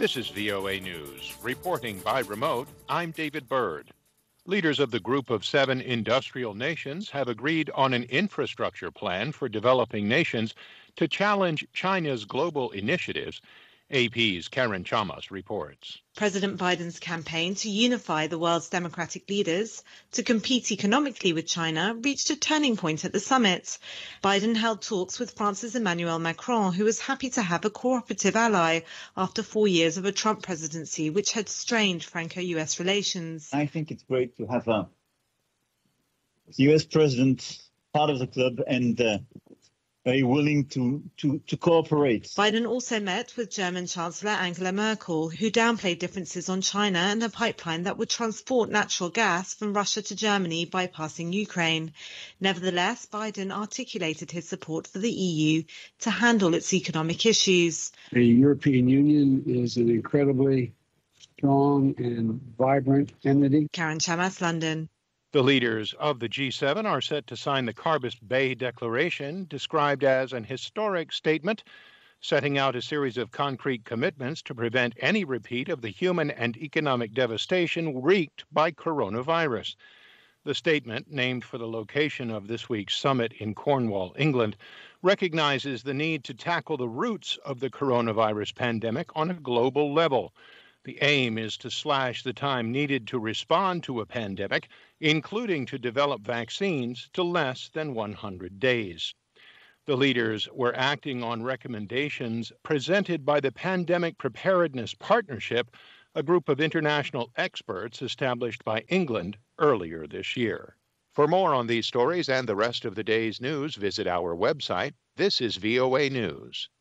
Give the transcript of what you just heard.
This is VOA News. Reporting by remote, I'm David Byrd. Leaders of the Group of Seven industrial nations have agreed on an infrastructure plan for developing nations to challenge China's global initiatives. AP's Karen Chamas reports. President Biden's campaign to unify the world's democratic leaders to compete economically with China reached a turning point at the summit. Biden held talks with France's Emmanuel Macron, who was happy to have a cooperative ally after 4 years of a Trump presidency, which had strained Franco-US relations. I think it's great to have a US president part of the club and very willing to cooperate. Biden also met with German Chancellor Angela Merkel, who downplayed differences on China and a pipeline that would transport natural gas from Russia to Germany, bypassing Ukraine. Nevertheless, Biden articulated his support for the EU to handle its economic issues. The European Union is an incredibly strong and vibrant entity. Karen Chamas, London. The leaders of the G7 are set to sign the Carbis Bay Declaration, described as an historic statement, setting out a series of concrete commitments to prevent any repeat of the human and economic devastation wreaked by coronavirus. The statement, named for the location of this week's summit in Cornwall, England, recognizes the need to tackle the roots of the coronavirus pandemic on a global level. The aim is to slash the time needed to respond to a pandemic, including to develop vaccines, to less than 100 days. The leaders were acting on recommendations presented by the Pandemic Preparedness Partnership, a group of international experts established by England earlier this year. For more on these stories and the rest of the day's news, visit our website. This is VOA News.